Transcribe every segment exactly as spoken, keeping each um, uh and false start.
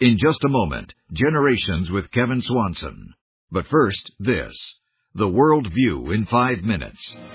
In just a moment, Generations with Kevin Swanson. But first, this. The World View in five minutes.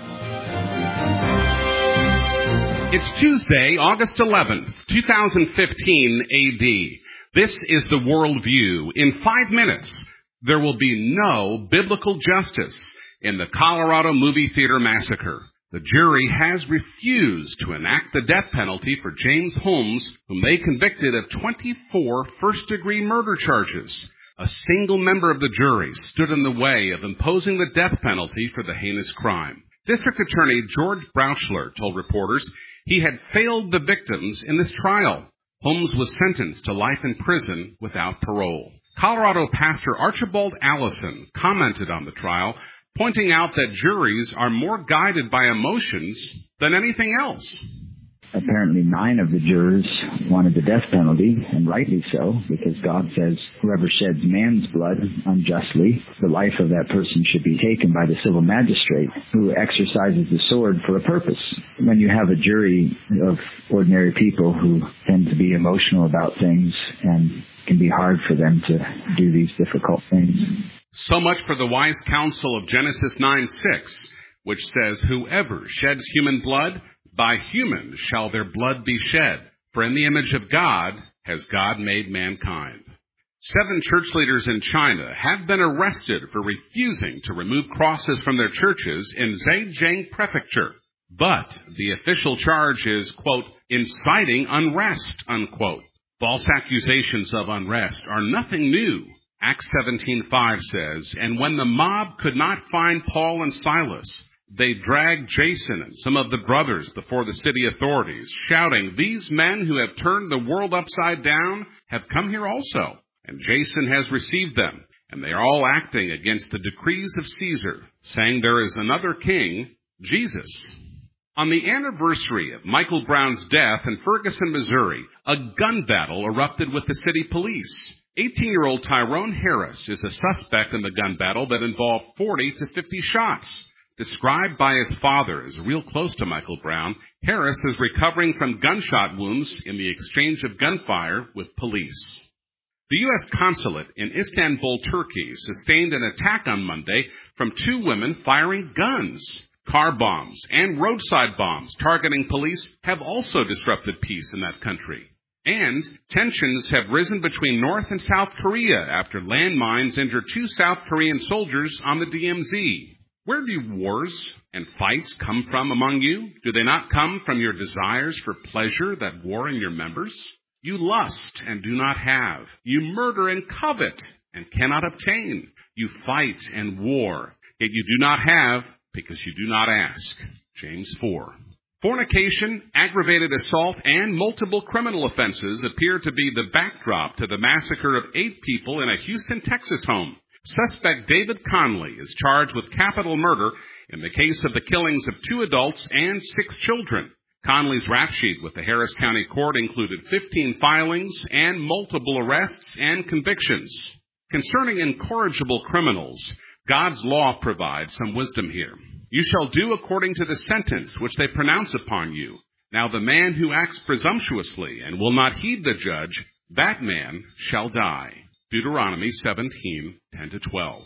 It's Tuesday, August eleventh, twenty fifteen A D. This is the World View. In five minutes, there will be no biblical justice in the Colorado movie theater massacre. The jury has refused to enact the death penalty for James Holmes, whom they convicted of twenty-four first-degree murder charges. A single member of the jury stood in the way of imposing the death penalty for the heinous crime. District Attorney George Brouchler told reporters he had failed the victims in this trial. Holmes was sentenced to life in prison without parole. Colorado pastor Archibald Allison commented on the trial, pointing out that juries are more guided by emotions than anything else. Apparently nine of the jurors wanted the death penalty, and rightly so, because God says whoever sheds man's blood unjustly, the life of that person should be taken by the civil magistrate who exercises the sword for a purpose. When you have a jury of ordinary people who tend to be emotional about things, and it can be hard for them to do these difficult things. So much for the wise counsel of Genesis nine six, which says, whoever sheds human blood, by human shall their blood be shed, for in the image of God has God made mankind. Seven church leaders in China have been arrested for refusing to remove crosses from their churches in Zhejiang Prefecture. But the official charge is, quote, inciting unrest, unquote. False accusations of unrest are nothing new. Acts seventeen five says, and when the mob could not find Paul and Silas, they dragged Jason and some of the brothers before the city authorities, shouting, these men who have turned the world upside down have come here also. And Jason has received them, and they are all acting against the decrees of Caesar, saying there is another king, Jesus. On the anniversary of Michael Brown's death in Ferguson, Missouri, a gun battle erupted with the city police. eighteen-year-old Tyrone Harris is a suspect in the gun battle that involved forty to fifty shots. Described by his father as real close to Michael Brown, Harris is recovering from gunshot wounds in the exchange of gunfire with police. The U S consulate in Istanbul, Turkey, sustained an attack on Monday from two women firing guns. Car bombs and roadside bombs targeting police have also disrupted peace in that country. And tensions have risen between North and South Korea after landmines injured two South Korean soldiers on the D M Z. Where do wars and fights come from among you? Do they not come from your desires for pleasure that war in your members? You lust and do not have. You murder and covet and cannot obtain. You fight and war, yet you do not have because you do not ask. James four. Fornication, aggravated assault, and multiple criminal offenses appear to be the backdrop to the massacre of eight people in a Houston, Texas home. Suspect David Conley is charged with capital murder in the case of the killings of two adults and six children. Conley's rap sheet with the Harris County Court included fifteen filings and multiple arrests and convictions. Concerning incorrigible criminals, God's law provides some wisdom here. You shall do according to the sentence which they pronounce upon you. Now the man who acts presumptuously and will not heed the judge, that man shall die. Deuteronomy seventeen ten to twelve.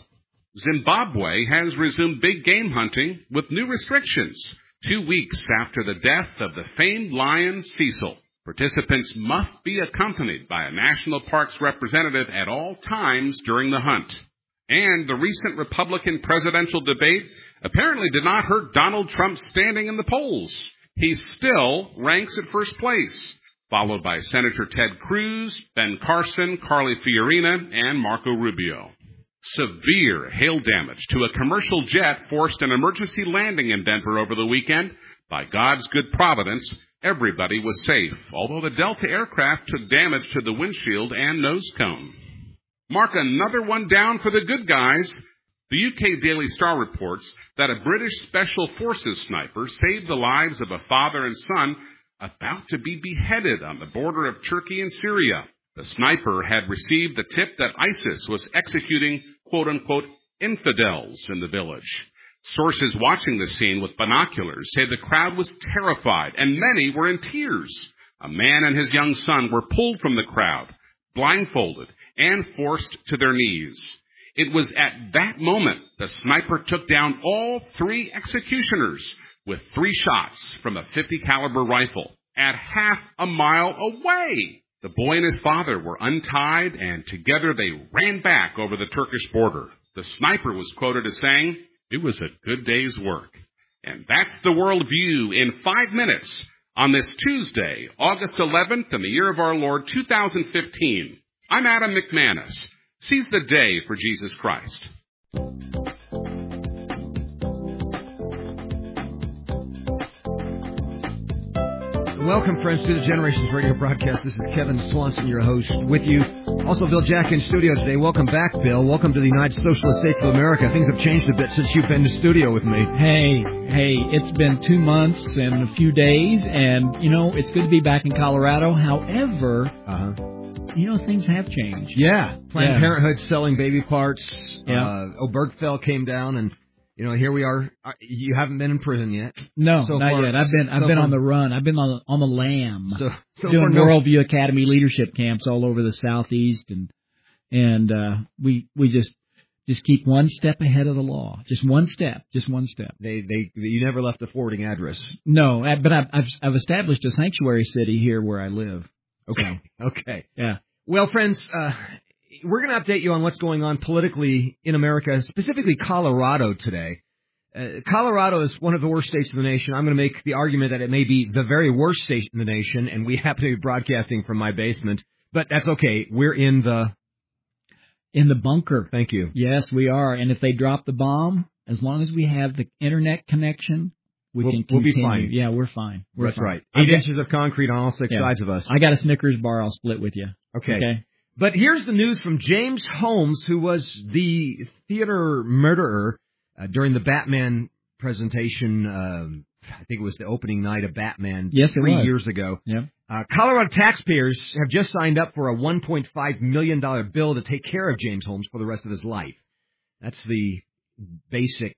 Zimbabwe has resumed big game hunting with new restrictions. Two weeks after the death of the famed lion Cecil, participants must be accompanied by a national parks representative at all times during the hunt. And the recent Republican presidential debate apparently did not hurt Donald Trump's standing in the polls. He still ranks at first place, followed by Senator Ted Cruz, Ben Carson, Carly Fiorina, and Marco Rubio. Severe hail damage to a commercial jet forced an emergency landing in Denver over the weekend. By God's good providence, everybody was safe, although the Delta aircraft took damage to the windshield and nose cone. Mark another one down for the good guys. The U K Daily Star reports that a British Special Forces sniper saved the lives of a father and son about to be beheaded on the border of Turkey and Syria. The sniper had received the tip that ISIS was executing, quote-unquote, infidels in the village. Sources watching the scene with binoculars say the crowd was terrified and many were in tears. A man and his young son were pulled from the crowd, blindfolded, and forced to their knees. It was at that moment the sniper took down all three executioners with three shots from a fifty caliber rifle at half a mile away. The boy and his father were untied, and together they ran back over the Turkish border. The sniper was quoted as saying, "It was a good day's work." And that's the worldview in five minutes on this Tuesday, August eleventh, in the year of our Lord, two thousand fifteen. I'm Adam McManus. Seize the day for Jesus Christ. Welcome, friends, to the Generations Radio broadcast. This is Kevin Swanson, your host, with you. Also, Bill Jack in studio today. Welcome back, Bill. Welcome to the United Socialist States of America. Things have changed a bit since you've been in the studio with me. Hey, hey, it's been two months and a few days, and, you know, it's good to be back in Colorado. However, uh-huh. you know, things have changed. Yeah. Planned yeah. Parenthood selling baby parts. Yeah. Uh, Obergefell came down, and, you know, here we are. You haven't been in prison yet. No, so not far, yet. I've been I've so been far, on the run. I've been on the, on the lam. So, so doing no, Worldview Academy leadership camps all over the southeast, and and uh, we we just just keep one step ahead of the law. Just one step. Just one step. They they you never left a forwarding address. No, but I've I've, I've established a sanctuary city here where I live. Okay. So, okay. Yeah. Well, friends, uh, we're going to update you on what's going on politically in America, specifically Colorado today. Uh, Colorado is one of the worst states in the nation. I'm going to make the argument that it may be the very worst state in the nation, and we happen to be broadcasting from my basement. But that's okay. We're in the... In the bunker. Thank you. Yes, we are. And if they drop the bomb, as long as we have the internet connection, we we'll, can continue. We'll be fine. Yeah, we're fine. We're that's fine. right. Eight got, inches of concrete on all six yeah. sides of us. I got a Snickers bar I'll split with you. Okay. Okay. But here's the news from James Holmes, who was the theater murderer uh, during the Batman presentation. Um, I think it was the opening night of Batman yes, three it was. years ago. Yeah. Uh, Colorado taxpayers have just signed up for a one point five million dollars bill to take care of James Holmes for the rest of his life. That's the basic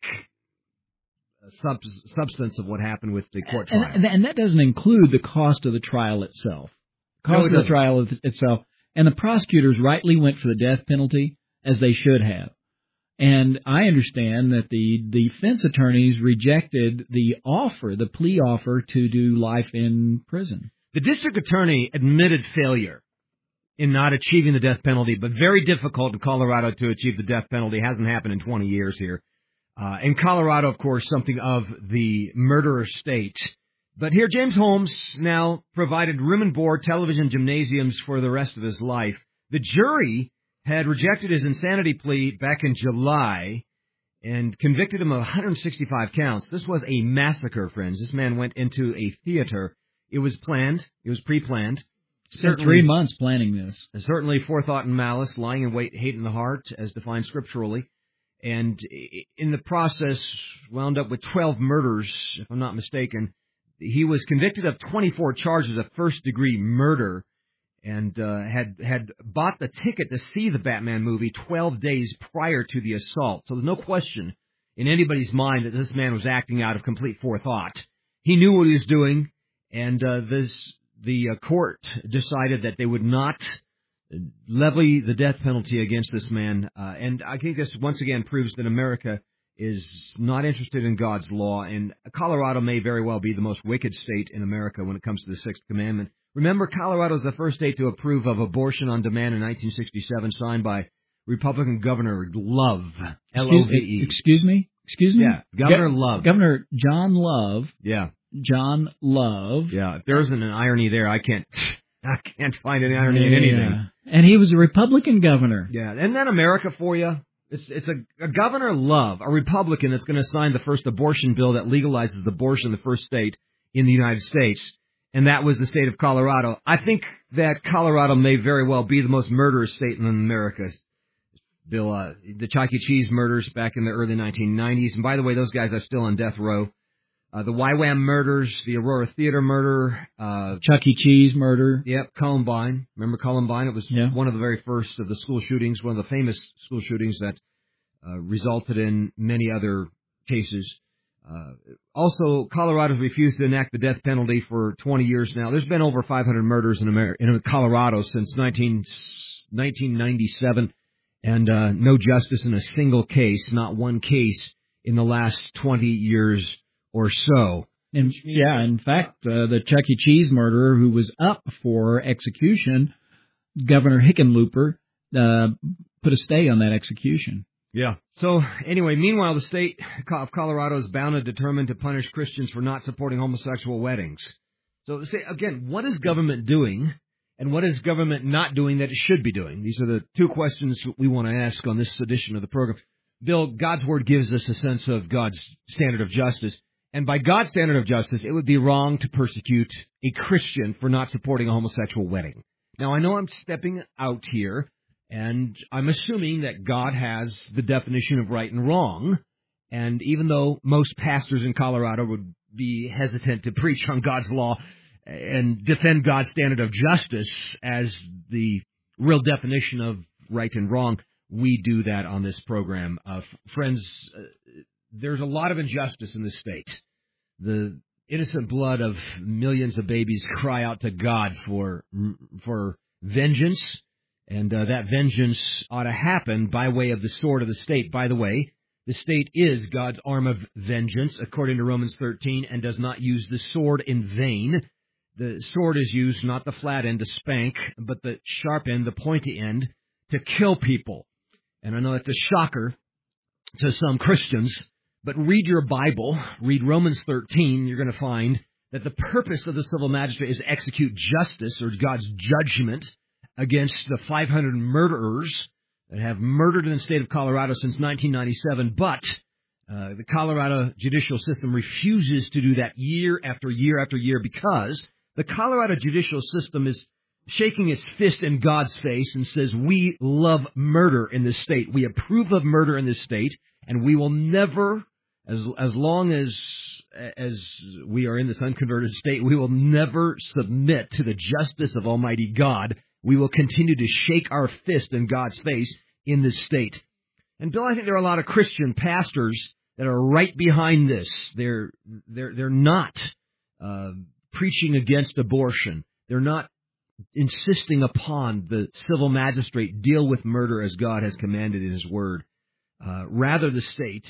uh, sub- substance of what happened with the court trial. And, and that doesn't include the cost of the trial itself. Cost no, it of the doesn't. trial itself. And the prosecutors rightly went for the death penalty, as they should have. And I understand that the defense attorneys rejected the offer, the plea offer, to do life in prison. The district attorney admitted failure in not achieving the death penalty, but very difficult in Colorado to achieve the death penalty. It hasn't happened in twenty years here. Uh, in Colorado, of course, something of the murderer state. But here, James Holmes now provided room and board television gymnasiums for the rest of his life. The jury had rejected his insanity plea back in July and convicted him of one hundred sixty-five counts. This was a massacre, friends. This man went into a theater. It was planned. It was pre-planned. Spent three months planning this. Certainly forethought and malice, lying in wait, hate in the heart, as defined scripturally. And in the process, wound up with twelve murders, if I'm not mistaken. He was convicted of twenty-four charges of first-degree murder and uh, had had bought the ticket to see the Batman movie twelve days prior to the assault. So there's no question in anybody's mind that this man was acting out of complete forethought. He knew what he was doing, and uh, this the uh, court decided that they would not levy the death penalty against this man. Uh, and I think this once again proves that America is not interested in God's law, and Colorado may very well be the most wicked state in America when it comes to the Sixth Commandment. Remember, Colorado is the first state to approve of abortion on demand in nineteen sixty-seven, signed by Republican Governor Love, L O V E. Excuse me? Excuse me? Yeah, Governor Go- Love. Governor John Love. Yeah. John Love. Yeah, if there isn't an irony there, I can't I can't find any irony yeah. in anything. And he was a Republican governor. Yeah, isn't that America for you? It's it's a, a Governor Love, a Republican, that's going to sign the first abortion bill that legalizes abortion in the first state in the United States, and that was the state of Colorado. I think that Colorado may very well be the most murderous state in America. Bill, uh, the Chuck E. Cheese murders back in the early nineteen nineties, and by the way, those guys are still on death row. Uh, the Y WAM murders, the Aurora Theater murder. Uh, Chuck E. Cheese murder. Yep, Columbine. Remember Columbine? It was yeah. one of the very first of the school shootings, one of the famous school shootings that uh, resulted in many other cases. Uh, also, Colorado's refused to enact the death penalty for twenty years now. There's been over five hundred murders in, Amer- in Colorado since nineteen ninety-seven, and uh, no justice in a single case, not one case in the last twenty years or so. And, yeah, in fact, uh, the Chuck E. Cheese murderer who was up for execution, Governor Hickenlooper, uh, put a stay on that execution. Yeah. So, anyway, meanwhile, the state of Colorado is bound and determined to punish Christians for not supporting homosexual weddings. So, say, again, what is government doing, and what is government not doing that it should be doing? These are the two questions we want to ask on this edition of the program. Bill, God's Word gives us a sense of God's standard of justice. And by God's standard of justice, it would be wrong to persecute a Christian for not supporting a homosexual wedding. Now, I know I'm stepping out here, and I'm assuming that God has the definition of right and wrong. And even though most pastors in Colorado would be hesitant to preach on God's law and defend God's standard of justice as the real definition of right and wrong, we do that on this program. Uh, friends, uh, there's a lot of injustice in this state. The innocent blood of millions of babies cry out to God for for vengeance. And uh, that vengeance ought to happen by way of the sword of the state. By the way, the state is God's arm of vengeance, according to Romans thirteen, and does not use the sword in vain. The sword is used, not the flat end to spank, but the sharp end, the pointy end, to kill people. And I know that's a shocker to some Christians, but read your Bible, read Romans thirteen, you're going to find that the purpose of the civil magistrate is to execute justice, or God's judgment, against the five hundred murderers that have murdered in the state of Colorado since nineteen ninety-seven. But uh, the Colorado judicial system refuses to do that year after year after year because the Colorado judicial system is shaking its fist in God's face and says, we love murder in this state. We approve of murder in this state, and we will never, as as long as as we are in this unconverted state, we will never submit to the justice of Almighty God. We will continue to shake our fist in God's face in this state. And Bill, I think there are a lot of Christian pastors that are right behind this. They're they're they're not uh, preaching against abortion. They're not insisting upon the civil magistrate deal with murder as God has commanded in His Word. Uh, rather, the state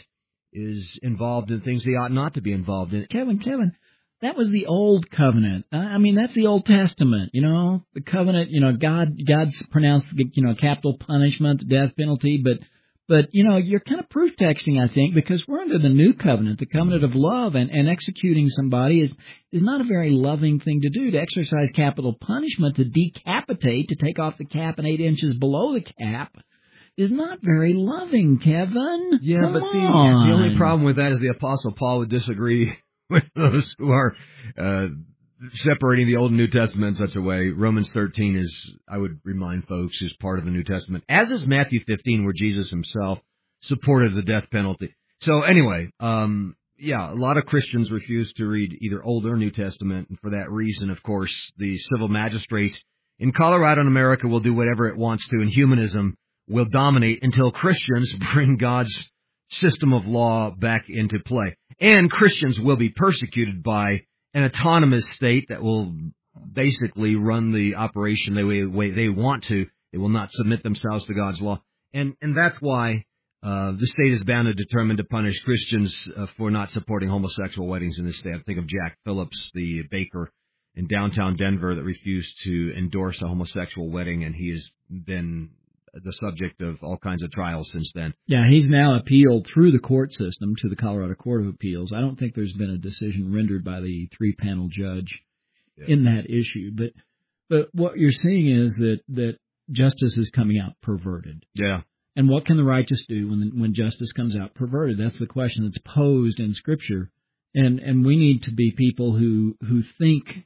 is involved in things they ought not to be involved in. Kevin, Kevin. That was the old covenant. I mean, that's the Old Testament, you know, the covenant, you know, God, God's pronounced, you know, capital punishment, death penalty, but, but, you know, you're kind of proof texting, I think, because we're under the new covenant, the covenant of love, and, and executing somebody is, is not a very loving thing to do. To exercise capital punishment, to decapitate, to take off the cap and eight inches below the cap, is not very loving, Kevin. Yeah, Come but see, on. the only problem with that is the Apostle Paul would disagree with those who are uh, separating the Old and New Testament in such a way. Romans thirteen is, I would remind folks, is part of the New Testament, as is Matthew fifteen, where Jesus himself supported the death penalty. So anyway, um, yeah, a lot of Christians refuse to read either Old or New Testament, and for that reason, of course, the civil magistrate in Colorado and America will do whatever it wants to, and humanism will dominate until Christians bring God's system of law back into play. And Christians will be persecuted by an autonomous state that will basically run the operation the way, way they want to. They will not submit themselves to God's law. And and that's why uh, the state is bound and determined to punish Christians uh, for not supporting homosexual weddings in this state. I think of Jack Phillips, the baker in downtown Denver that refused to endorse a homosexual wedding, and he has been the subject of all kinds of trials since then. Yeah, he's now appealed through the court system to the Colorado Court of Appeals. I don't think there's been a decision rendered by the three-panel judge yeah. in that issue. But but what you're seeing is that, that justice is coming out perverted. Yeah. And what can the righteous do when when justice comes out perverted? That's the question that's posed in Scripture. And and we need to be people who, who think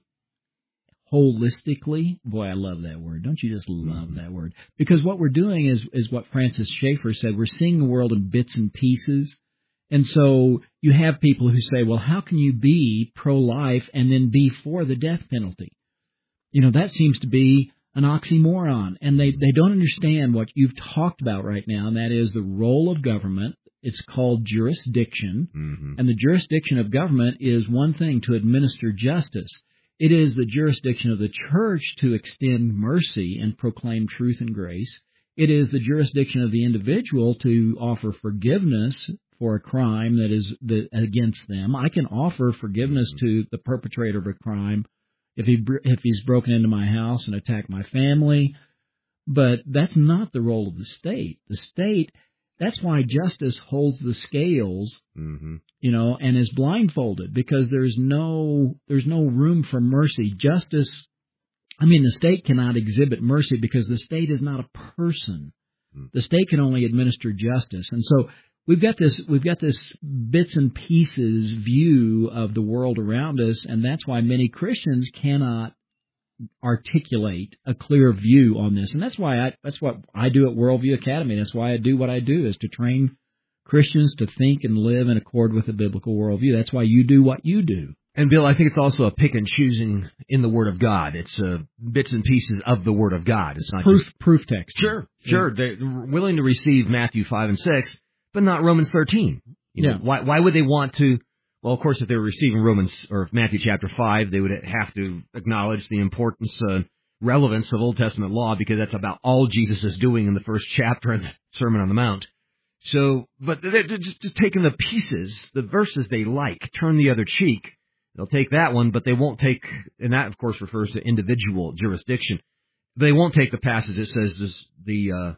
holistically. Boy, I love that word. Don't you just love that word? Because what we're doing is is what Francis Schaeffer said. We're seeing the world in bits and pieces. And so you have people who say, well, how can you be pro-life and then be for the death penalty? You know, that seems to be an oxymoron. And they, they don't understand what you've talked about right now, and that is the role of government, It's called jurisdiction. Mm-hmm. And the jurisdiction of government is one thing, to administer justice. It is the jurisdiction of the church to extend mercy and proclaim truth and grace. It is the jurisdiction of the individual to offer forgiveness for a crime that is the, against them. I can offer forgiveness to the perpetrator of a crime if he if he's broken into my house and attacked my family, but that's not the role of the state. The state, that's why justice holds the scales, Mm-hmm. you know, and is blindfolded, because there's no there's no room for mercy. Justice, I mean, the state cannot exhibit mercy because the state is not a person. The state can only administer justice, and so we've got this we've got this bits and pieces view of the world around us, and that's why many Christians cannot articulate a clear view on this. And that's why I that's what I do at Worldview Academy. That's why I do what I do, is to train Christians to think and live in accord with a biblical worldview. That's why you do what you do. And Bill, I think it's also a pick and choosing in the Word of God. It's uh, bits and pieces of the Word of God. It's not Proof just proof text. Sure, sure. They're willing to receive Matthew five and six, but not Romans thirteen. You know, Yeah. Why, why would they want to? Well, of course, if they were receiving Romans or Matthew chapter five, they would have to acknowledge the importance, uh, relevance of Old Testament law, because that's about all Jesus is doing in the first chapter of the Sermon on the Mount. So, but they're just, just taking the pieces, the verses they like, turn the other cheek. They'll take that one, but they won't take, and that, of course, refers to individual jurisdiction. They won't take the passage that says this, the uh,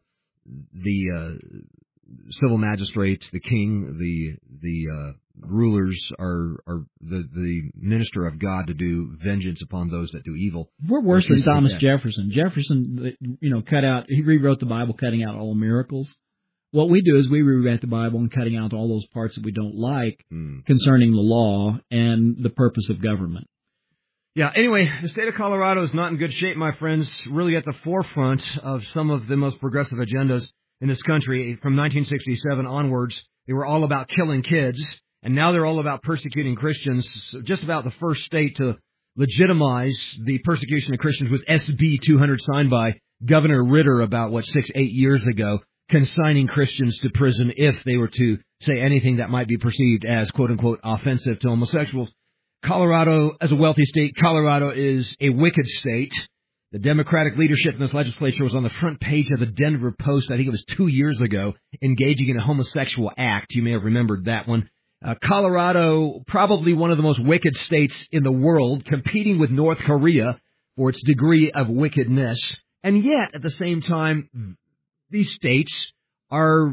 the uh, civil magistrate, the king, the the uh, rulers are are the the minister of God to do vengeance upon those that do evil. We're worse than Refuse to Thomas take Jefferson. Jefferson, you know, cut out. He rewrote the Bible, cutting out all miracles. What we do is we rewrite the Bible and cutting out all those parts that we don't like Hmm. concerning the law and the purpose of government. Yeah, anyway, the state of Colorado is not in good shape, my friends, really at the forefront of some of the most progressive agendas in this country. From nineteen sixty-seven onwards, they were all about killing kids, and now they're all about persecuting Christians. Just about the first state to legitimize the persecution of Christians was S B two hundred, signed by Governor Ritter about, what, six, eight years ago, consigning Christians to prison if they were to say anything that might be perceived as, quote-unquote, offensive to homosexuals. Colorado, as a wealthy state, Colorado is a wicked state. The Democratic leadership in this legislature was on the front page of the Denver Post, I think it was two years ago, engaging in a homosexual act. You may have remembered that one. Uh, Colorado, probably one of the most wicked states in the world, competing with North Korea for its degree of wickedness. And yet, at the same time, these states are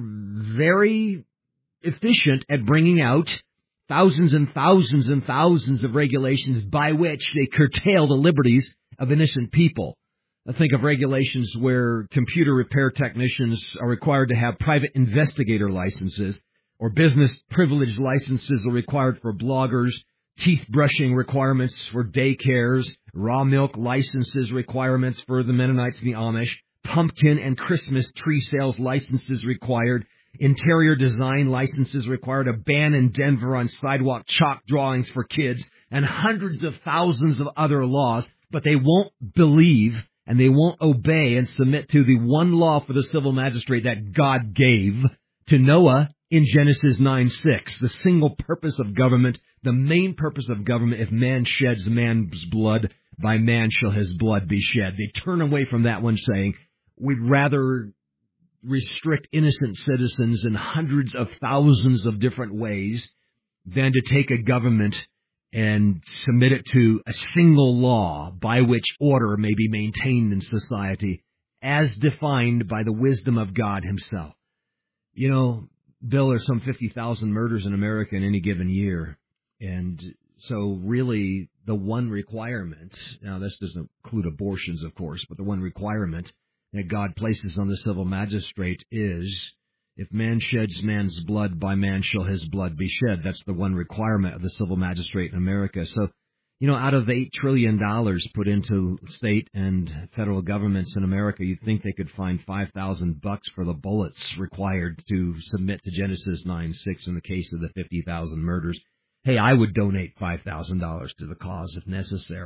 very efficient at bringing out thousands and thousands and thousands of regulations by which they curtail the liberties of innocent people. I think of regulations where computer repair technicians are required to have private investigator licenses, or business privilege licenses are required for bloggers, teeth brushing requirements for daycares, raw milk licenses requirements for the Mennonites and the Amish, pumpkin and Christmas tree sales licenses required, interior design licenses required, a ban in Denver on sidewalk chalk drawings for kids, and hundreds of thousands of other laws. But they won't believe and they won't obey and submit to the one law for the civil magistrate that God gave to Noah in Genesis nine six. The single purpose of government, the main purpose of government, if man sheds man's blood, by man shall his blood be shed. They turn away from that one, saying, we'd rather restrict innocent citizens in hundreds of thousands of different ways than to take a government and submit it to a single law by which order may be maintained in society as defined by the wisdom of God himself. You know, Bill, there's some fifty thousand murders in America in any given year. And so really the one requirement, now this doesn't include abortions, of course, but the one requirement that God places on the civil magistrate is, if man sheds man's blood, by man shall his blood be shed. That's the one requirement of the civil magistrate in America. So, you know, out of the eight trillion dollars put into state and federal governments in America, you'd think they could find five thousand bucks for the bullets required to submit to Genesis nine six in the case of the fifty thousand murders. Hey, I would donate five thousand dollars to the cause if necessary.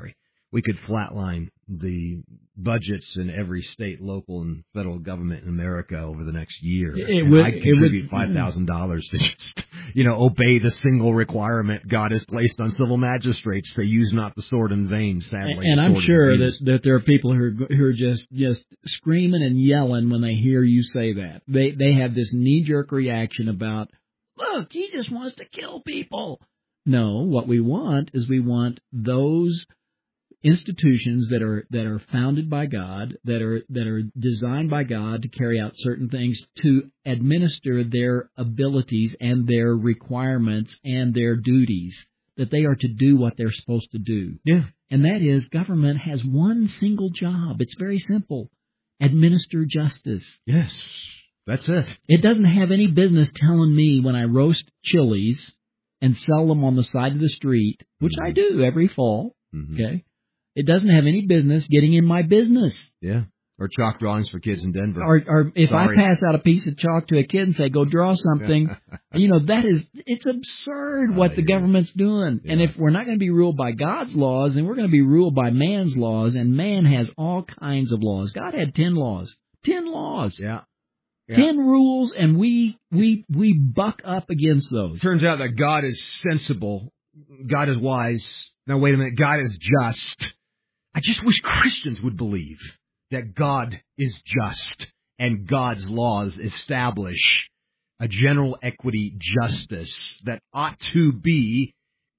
we could flatline the budgets in every state, local, and federal government in America over the next year. It and would, I'd contribute five thousand dollars to just, you know, obey the single requirement God has placed on civil magistrates to use not the sword in vain, sadly. And I'm sure that, that there are people who are, who are just, just screaming and yelling when they hear you say that. They, they have this knee-jerk reaction about, look, he just wants to kill people. No, what we want is we want those institutions that are that are founded by God, that are that are designed by God to carry out certain things, to administer their abilities and their requirements and their duties, that they are to do what they're supposed to do. Yeah. And that is, government has one single job. It's very simple. Administer justice. Yes, that's it. It doesn't have any business telling me when I roast chilies and sell them on the side of the street, which mm-hmm. I do every fall, mm-hmm. okay? It doesn't have any business getting in my business. Yeah. Or chalk drawings for kids in Denver. Or, or if Sorry. I pass out a piece of chalk to a kid and say, go draw something, you know, that is, it's absurd what uh, the yeah. government's doing. Yeah. And if we're not going to be ruled by God's laws, then we're going to be ruled by man's laws, and man has all kinds of laws. God had ten laws. Ten laws. Yeah. yeah. Ten rules, and we, we, we buck up against those. Turns out that God is sensible. God is wise. Now, wait a minute. God is just. I just wish Christians would believe that God is just and God's laws establish a general equity justice that ought to be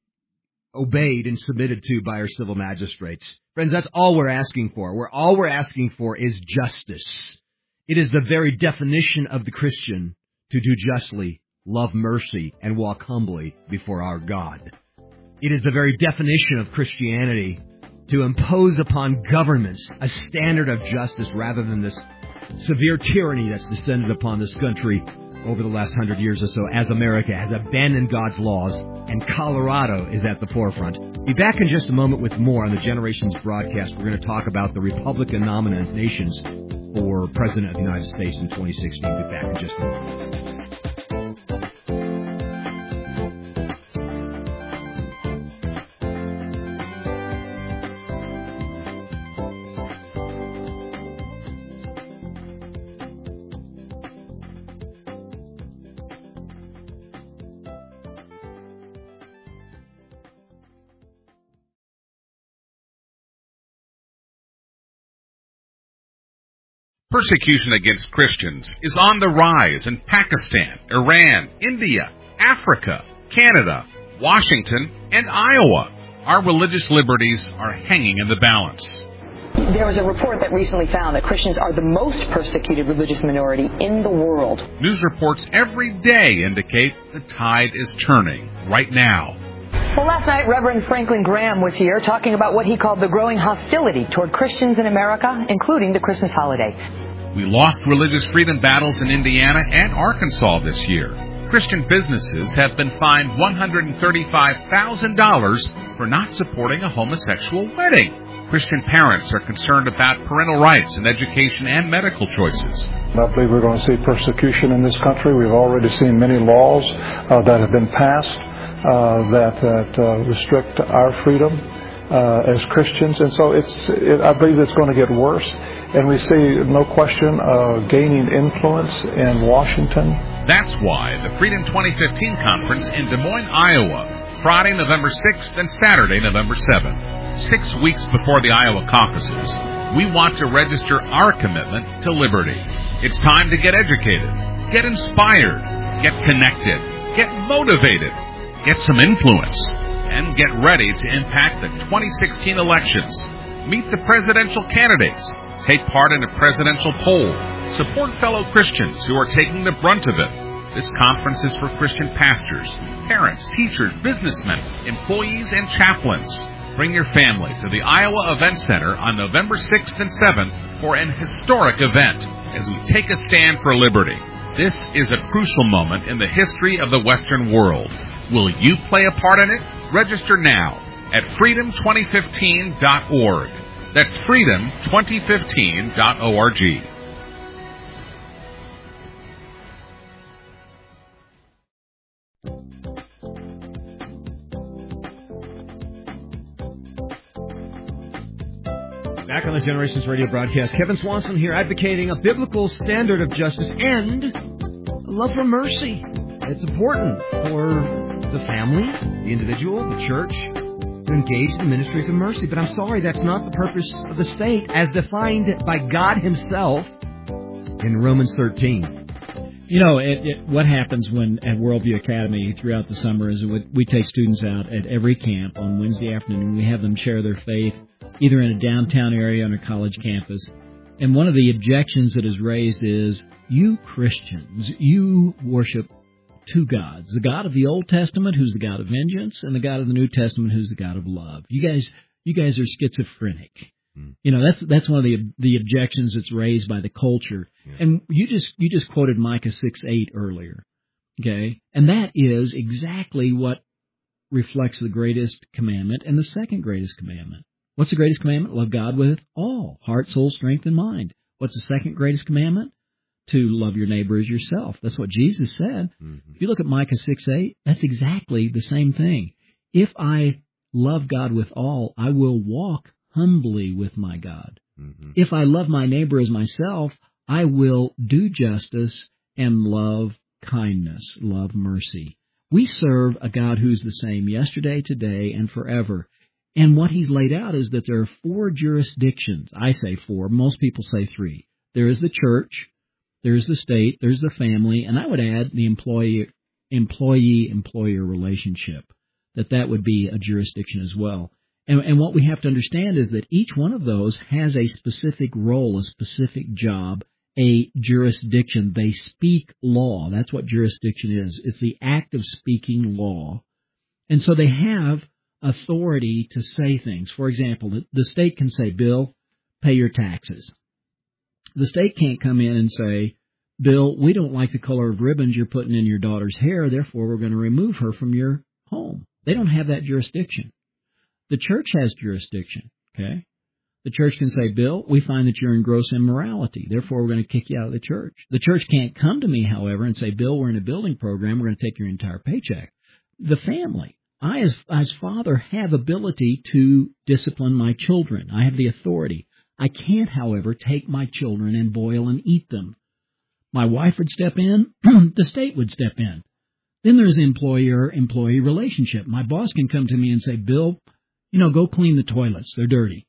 obeyed and submitted to by our civil magistrates. Friends, that's all we're asking for. We're, all we're asking for is justice. It is the very definition of the Christian to do justly, love mercy, and walk humbly before our God. It is the very definition of Christianity to impose upon governments a standard of justice rather than this severe tyranny that's descended upon this country over the last hundred years or so, as America has abandoned God's laws and Colorado is at the forefront. Be back in just a moment with more on the Generations broadcast. We're going to talk about the Republican nominations for President of the United States in twenty sixteen. Be back in just a moment. Persecution against Christians is on the rise in Pakistan, Iran, India, Africa, Canada, Washington, and Iowa. Our religious liberties are hanging in the balance. There was a report that recently found that Christians are the most persecuted religious minority in the world. News reports every day indicate the tide is turning right now. Well, last night, Reverend Franklin Graham was here talking about what he called the growing hostility toward Christians in America, including the Christmas holiday. We lost religious freedom battles in Indiana and Arkansas this year. Christian businesses have been fined one hundred thirty-five thousand dollars for not supporting a homosexual wedding. Christian parents are concerned about parental rights in education and medical choices. I believe we're going to see persecution in this country. We've already seen many laws uh, that have been passed uh, that, that uh, restrict our freedom uh, as Christians. And so it's, it, I believe it's going to get worse. And we see, no question, uh, gaining influence in Washington. That's why the Freedom twenty fifteen conference in Des Moines, Iowa, Friday, November sixth and Saturday, November seventh. Six weeks before the Iowa caucuses, we want to register our commitment to liberty. It's time to get educated, get inspired, get connected, get motivated, get some influence, and get ready to impact the twenty sixteen elections. Meet the presidential candidates, take part in a presidential poll, support fellow Christians who are taking the brunt of it. This conference is for Christian pastors, parents, teachers, businessmen, employees, and chaplains. Bring your family to the Iowa Event Center on November sixth and seventh for an historic event as we take a stand for liberty. This is a crucial moment in the history of the Western world. Will you play a part in it? Register now at freedom twenty fifteen dot org. That's freedom twenty fifteen dot org. Back on the Generations Radio broadcast, Kevin Swanson here advocating a biblical standard of justice and a love for mercy. It's important for the family, the individual, the church to engage in the ministries of mercy. But I'm sorry, that's not the purpose of the state as defined by God himself in Romans thirteen. You know, it, it, what happens when at Worldview Academy throughout the summer is we, we take students out at every camp on Wednesday afternoon, and we have them share their faith either in a downtown area on a college campus. And one of the objections that is raised is, you Christians, you worship two gods, the God of the Old Testament, who's the God of vengeance, and the God of the New Testament, who's the God of love. You guys, you guys are schizophrenic. Hmm. You know, that's that's one of the the objections that's raised by the culture. Yeah. And you just you just quoted Micah six eight earlier, okay? And that is exactly what reflects the greatest commandment and the second greatest commandment. What's the greatest commandment? Love God with all heart, soul, strength, and mind. What's the second greatest commandment? To love your neighbor as yourself. That's what Jesus said. Mm-hmm. If you look at Micah six eight, that's exactly the same thing. If I love God with all, I will walk humbly with my God. Mm-hmm. If I love my neighbor as myself, I will do justice and love kindness, love mercy. We serve a God who's the same yesterday, today, and forever. And what he's laid out is that there are four jurisdictions. I say four. Most people say three. There is the church, there's the state, there's the family, and I would add the employee, employee-employer relationship, that that would be a jurisdiction as well. And, and what we have to understand is that each one of those has a specific role, a specific job, a jurisdiction. They speak law. That's what jurisdiction is. It's the act of speaking law. And so they have authority to say things. For example, the, the state can say, Bill, pay your taxes. The state can't come in and say, Bill, we don't like the color of ribbons you're putting in your daughter's hair, therefore we're going to remove her from your home. They don't have that jurisdiction. The church has jurisdiction, okay? The church can say, Bill, we find that you're in gross immorality, therefore we're going to kick you out of the church. The church can't come to me, however, and say, Bill, we're in a building program, we're going to take your entire paycheck. The family, I as, as father have ability to discipline my children. I have the authority. I can't, however, take my children and boil and eat them. My wife would step in, the state would step in. Then there's employer-employee relationship. My boss can come to me and say, Bill, you know, go clean the toilets. They're dirty.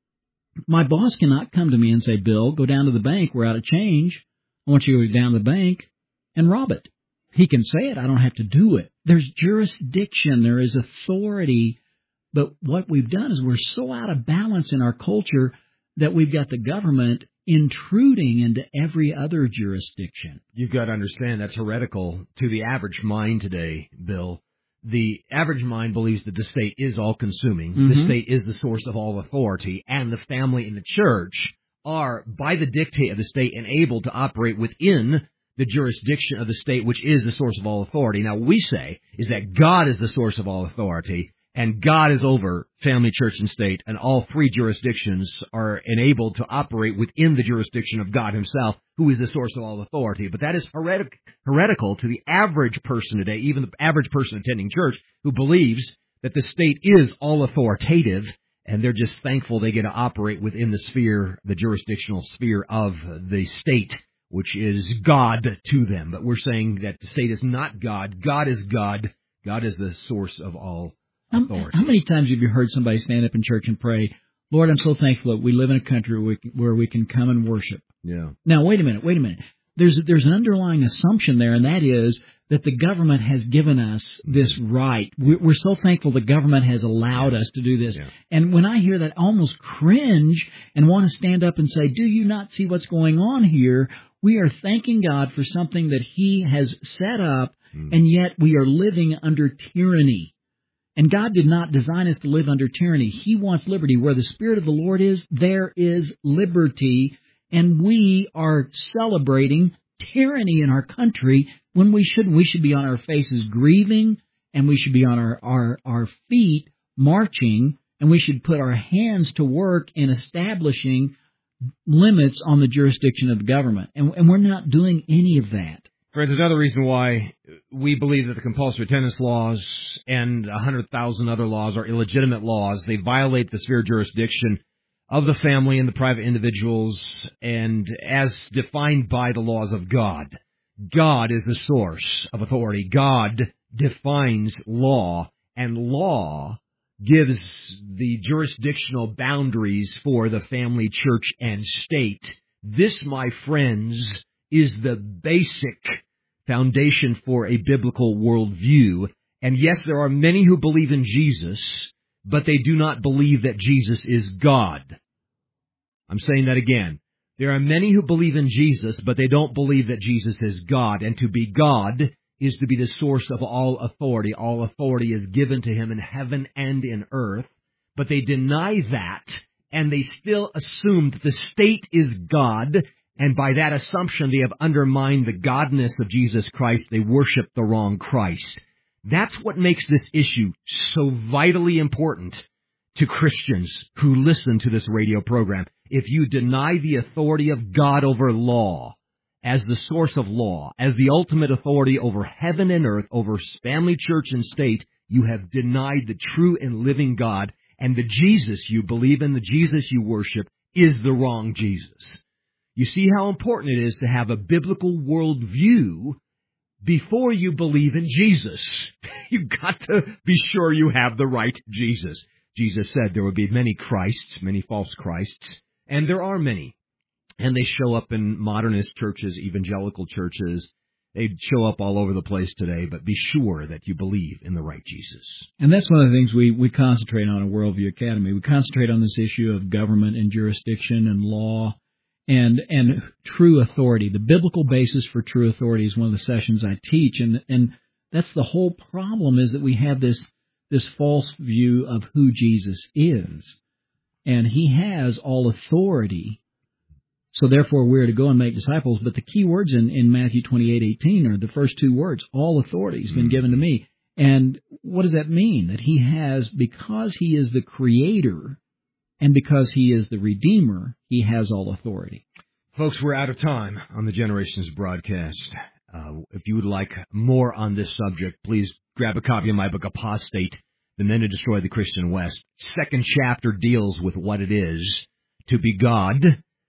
My boss cannot come to me and say, Bill, go down to the bank. We're out of change. I want you to go down to the bank and rob it. He can say it. I don't have to do it. There's jurisdiction. There is authority. But what we've done is we're so out of balance in our culture that we've got the government intruding into every other jurisdiction. You've got to understand that's heretical to the average mind today, Bill. The average mind believes that the state is all-consuming. Mm-hmm. The state is the source of all authority, and the family and the church are, by the dictate of the state, enabled to operate within the jurisdiction of the state, which is the source of all authority. Now, what we say is that God is the source of all authority, and God is over family, church, and state, and all three jurisdictions are enabled to operate within the jurisdiction of God himself, who is the source of all authority. But that is heretic- heretical to the average person today, even the average person attending church, who believes that the state is all authoritative, and they're just thankful they get to operate within the sphere, the jurisdictional sphere of the state, which is God to them. But we're saying that the state is not God. God is God. God is the source of all authority. How many times have you heard somebody stand up in church and pray, Lord, I'm so thankful that we live in a country where we can, where we can come and worship. Yeah. Now, wait a minute, wait a minute. There's there's an underlying assumption there, and that is that the government has given us this right. We're so thankful the government has allowed us to do this. Yeah. And when I hear that, I almost cringe and want to stand up and say, do you not see what's going on here? We are thanking God for something that he has set up, mm. and yet we are living under tyranny. And God did not design us to live under tyranny. He wants liberty. Where the Spirit of the Lord is, there is liberty. And we are celebrating tyranny in our country when we shouldn't. We should be on our faces grieving, and we should be on our, our, our feet marching, and we should put our hands to work in establishing limits on the jurisdiction of the government. And, and we're not doing any of that. Friends, another reason why we believe that the compulsory attendance laws and one hundred thousand other laws are illegitimate laws. They violate the sphere of jurisdiction of the family and the private individuals, and as defined by the laws of God. God is the source of authority. God defines law, and law gives the jurisdictional boundaries for the family, church, and state. This, my friends, is the basic foundation for a biblical worldview. And yes, there are many who believe in Jesus, but they do not believe that Jesus is God. I'm saying that again. There are many who believe in Jesus, but they don't believe that Jesus is God. And to be God is to be the source of all authority. All authority is given to him in heaven and in earth. But they deny that, and they still assume that the state is God. And by that assumption, they have undermined the godness of Jesus Christ. They worship the wrong Christ. That's what makes this issue so vitally important to Christians who listen to this radio program. If you deny the authority of God over law, as the source of law, as the ultimate authority over heaven and earth, over family, church, and state, you have denied the true and living God, and the Jesus you believe in, the Jesus you worship, is the wrong Jesus. You see how important it is to have a biblical worldview before you believe in Jesus. You've got to be sure you have the right Jesus. Jesus said there would be many Christs, many false Christs, and there are many. And they show up in modernist churches, evangelical churches. They show up all over the place today, but be sure that you believe in the right Jesus. And that's one of the things we, we concentrate on at Worldview Academy. We concentrate on this issue of government and jurisdiction and law and and true authority. The biblical basis for true authority is one of the sessions I teach, and and that's the whole problem, is that we have this this false view of who Jesus is. And he has all authority, so therefore we're to go and make disciples. But the key words in, in Matthew twenty-eight eighteen are the first two words, all authority has been given to me. And what does that mean? That he has, because he is the creator and because he is the redeemer, he has all authority. Folks, we're out of time on the Generations broadcast. Uh, if you would like more on this subject, please grab a copy of my book, Apostate, The Men Who Destroyed the Christian West. Second chapter deals with what it is to be God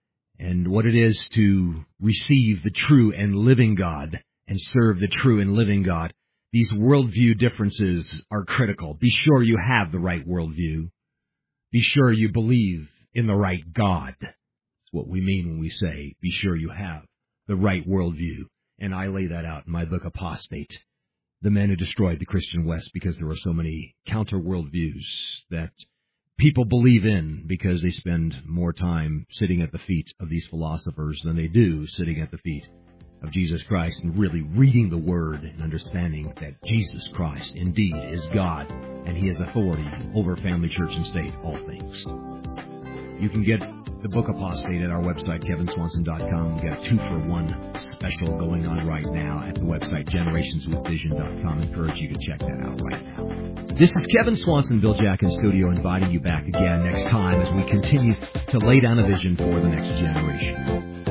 and what it is to receive the true and living God and serve the true and living God. These worldview differences are critical. Be sure you have the right worldview. Be sure you believe in the right God. That's what we mean when we say, be sure you have the right worldview. And I lay that out in my book, Apostate, The Men Who Destroyed the Christian West, because there are so many counter worldviews that people believe in because they spend more time sitting at the feet of these philosophers than they do sitting at the feet of Jesus Christ and really reading the Word and understanding that Jesus Christ indeed is God and he has authority over family, church, and state, all things. You can get the book Apostate at our website, kevin swanson dot com. We've got a two-for-one special going on right now at the website, generations with vision dot com. I encourage you to check that out right now. This is Kevin Swanson, Bill Jack in studio, inviting you back again next time as we continue to lay down a vision for the next generation.